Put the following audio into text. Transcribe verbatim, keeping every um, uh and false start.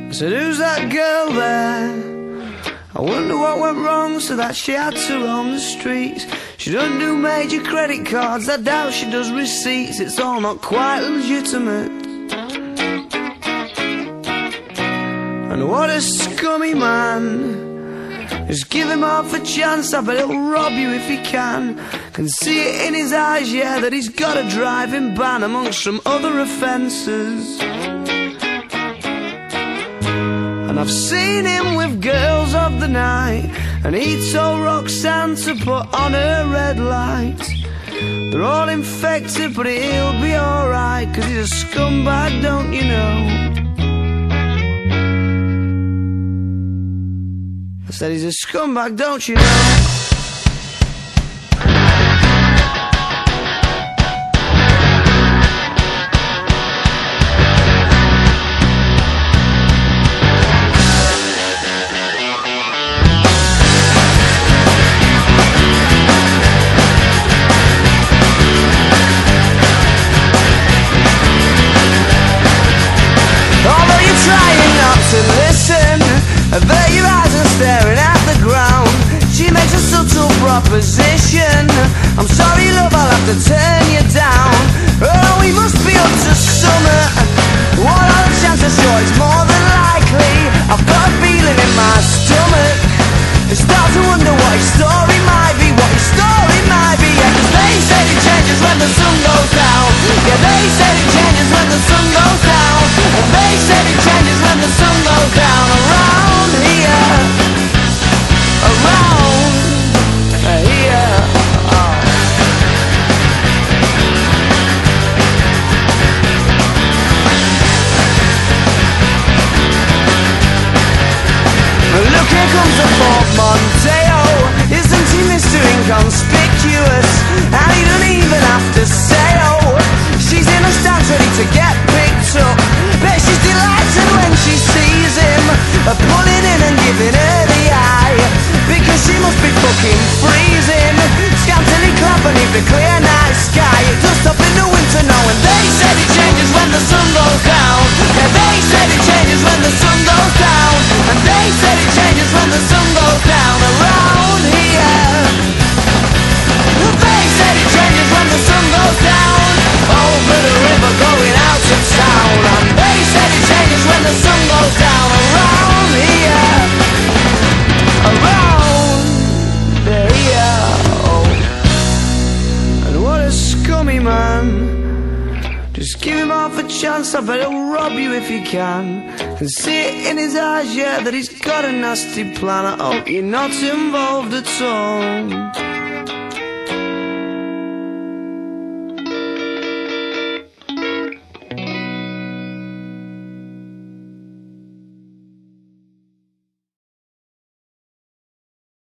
I said, who's that girl there? I wonder what went wrong so that she had to roam the streets. She doesn't do major credit cards, I doubt she does receipts. It's all not quite legitimate. And what a scummy man. Just give him half a chance, I bet he'll rob you if he can. Can see it in his eyes, yeah, that he's got a driving ban amongst some other offences. And I've seen him with girls of the night, and he told Roxanne to put on her red light. They're all infected, but he'll be alright, 'cause he's a scumbag, don't you know? I said he's a scumbag, don't you know? Although you're trying not to listen, avert your eyes and staring at the ground. She makes a subtle proposition. I'm sorry, love, I'll have to turn you down. Oh, we must be up to summer. What are the chances? Sure, it's more than likely. I've got a feeling in my stomach. I start to wonder what his story might be, what his story might be. Yeah, 'cause they said it changes when the sun goes down. Yeah, they said it changes when the sun goes down. And they said it changes when the sun goes down. Around here, around here. Oh. Look, here comes the portmanteau. Isn't he Mister Inconspicuous? And he doesn't even have to say oh. She's in a stance ready to get picked up. Bet she's delighted when she sees him, pulling in and giving her the eye, because she must be fucking freezing. Scantily clad beneath the clear night sky. It does stop in the winter now, and they said it changes when the sun goes down. Yeah, they said it changes when the sun goes down. And they said it changes when the sun goes down. Around here, they said it changes when the sun goes down. Over the river going out of town. And they said it changes when the sun goes down. Around here, around here. Oh. And what a scummy man. Just give him half a chance, I bet he'll rob you if he can. Can see it in his eyes, yeah, that he's got a nasty plan. I hope you're not involved at all.